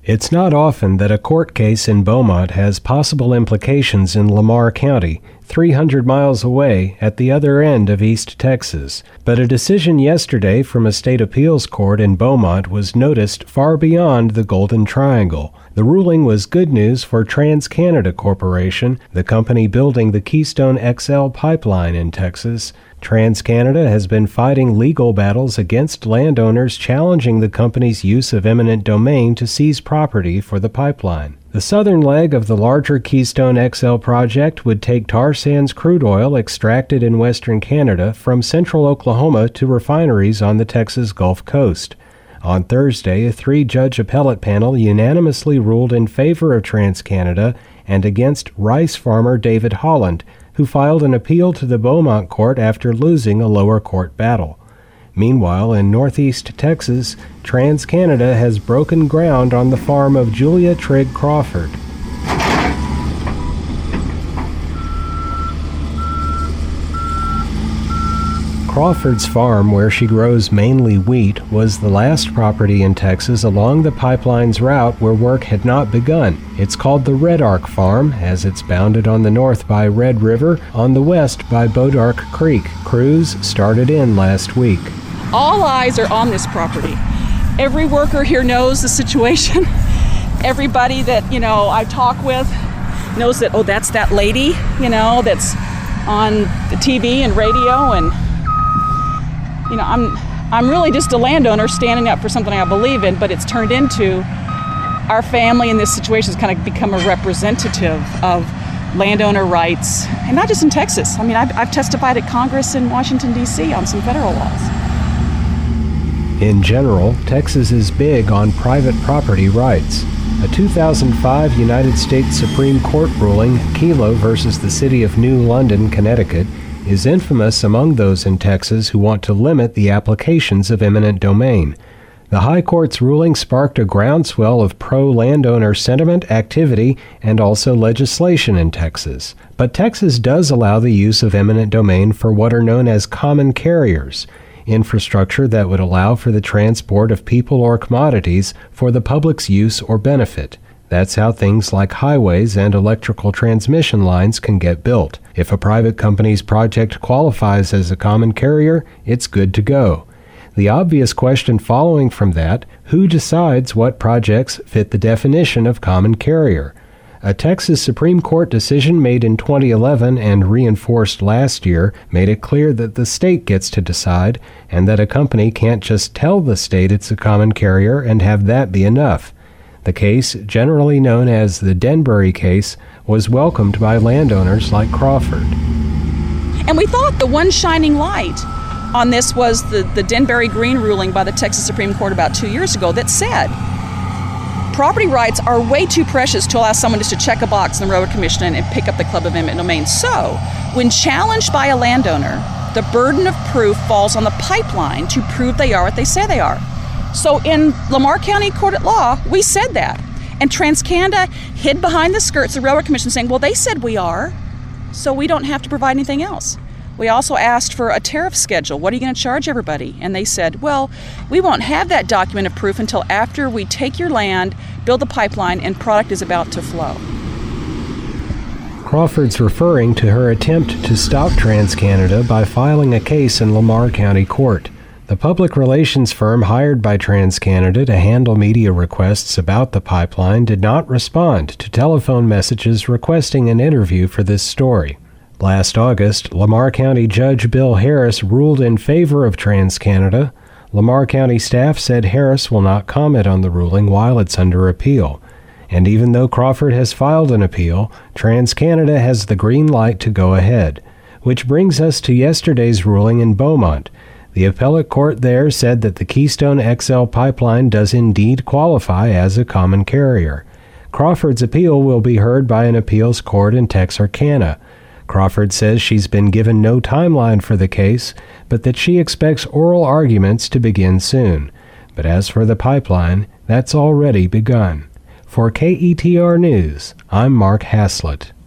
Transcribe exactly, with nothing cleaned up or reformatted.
It's not often that a court case in Beaumont has possible implications in Lamar County, three hundred miles away at the other end of East Texas. But a decision yesterday from a state appeals court in Beaumont was noticed far beyond the Golden Triangle. The ruling was good news for TransCanada Corporation, the company building the Keystone X L pipeline in Texas. TransCanada has been fighting legal battles against landowners challenging the company's use of eminent domain to seize property for the pipeline. The southern leg of the larger Keystone X L project would take tar sands crude oil extracted in western Canada from central Oklahoma to refineries on the Texas Gulf Coast. On Thursday, a three-judge appellate panel unanimously ruled in favor of TransCanada and against rice farmer David Holland, who filed an appeal to the Beaumont court after losing a lower court battle. Meanwhile, in northeast Texas, TransCanada has broken ground on the farm of Julia Trigg Crawford. Crawford's farm, where she grows mainly wheat, was the last property in Texas along the pipeline's route where work had not begun. It's called the Red Arc Farm, as it's bounded on the north by Red River, on the west by Bodark Creek. Crews started in last week. All eyes are on this property. Every worker here knows the situation. Everybody that, you know, I talk with knows that, oh, that's that lady, you know, that's on the T V and radio, and you know, I'm I'm really just a landowner standing up for something I believe in, but it's turned into our family in this situation has kind of become a representative of landowner rights, and not just in Texas. I mean, I've, I've testified at Congress in Washington, D C on some federal laws. In general, Texas is big on private property rights. A two thousand five United States Supreme Court ruling, Kelo versus the City of New London, Connecticut, is infamous among those in Texas who want to limit the applications of eminent domain. The High Court's ruling sparked a groundswell of pro-landowner sentiment, activity, and also legislation in Texas. But Texas does allow the use of eminent domain for what are known as common carriers, infrastructure that would allow for the transport of people or commodities for the public's use or benefit. That's how things like highways and electrical transmission lines can get built. If a private company's project qualifies as a common carrier, it's good to go. The obvious question following from that, who decides what projects fit the definition of common carrier? A Texas Supreme Court decision made in twenty eleven and reinforced last year made it clear that the state gets to decide, and that a company can't just tell the state it's a common carrier and have that be enough. The case, generally known as the Denbury case, was welcomed by landowners like Crawford. And we thought the one shining light on this was the, the Denbury Green ruling by the Texas Supreme Court about two years ago that said property rights are way too precious to allow someone just to check a box in the Railroad Commission and, and pick up the Club of Eminent Domain. So, when challenged by a landowner, the burden of proof falls on the pipeline to prove they are what they say they are. So in Lamar County Court at Law, we said that. And TransCanada hid behind the skirts of the Railroad Commission saying, well, they said we are, so we don't have to provide anything else. We also asked for a tariff schedule. What are you going to charge everybody? And they said, well, we won't have that document of proof until after we take your land, build the pipeline, and product is about to flow. Crawford's referring to her attempt to stop TransCanada by filing a case in Lamar County Court. The public relations firm hired by TransCanada to handle media requests about the pipeline did not respond to telephone messages requesting an interview for this story. Last August, Lamar County Judge Bill Harris ruled in favor of TransCanada. Lamar County staff said Harris will not comment on the ruling while it's under appeal. And even though Crawford has filed an appeal, TransCanada has the green light to go ahead. Which brings us to yesterday's ruling in Beaumont. The appellate court there said that the Keystone X L pipeline does indeed qualify as a common carrier. Crawford's appeal will be heard by an appeals court in Texarkana. Crawford says she's been given no timeline for the case, but that she expects oral arguments to begin soon. But as for the pipeline, that's already begun. For K E T R News, I'm Mark Haslett.